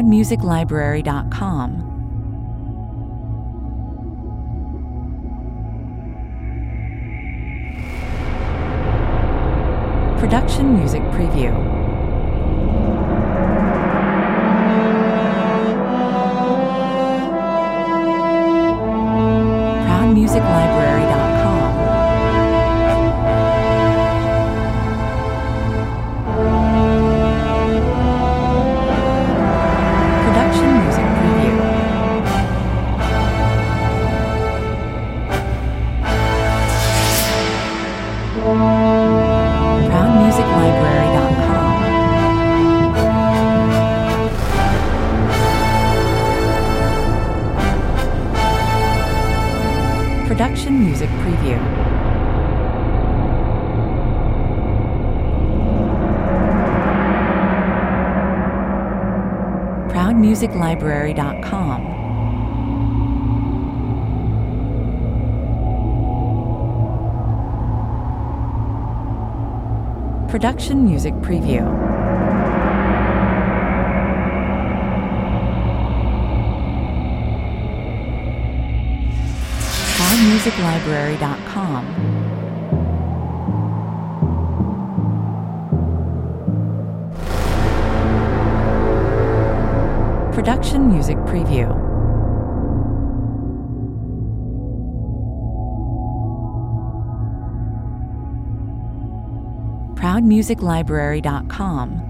ProudMusicLibrary.com. Production Music Preview. ProudMusicLibrary.com. Production Music Preview. ProudMusicLibrary.com. Production Music Preview. ProudMusicLibrary.com. Production Music Preview. ProudMusicLibrary.com. Production Music Preview. ProudMusicLibrary.com.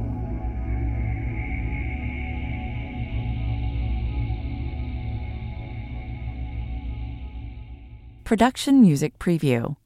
Production Music Preview.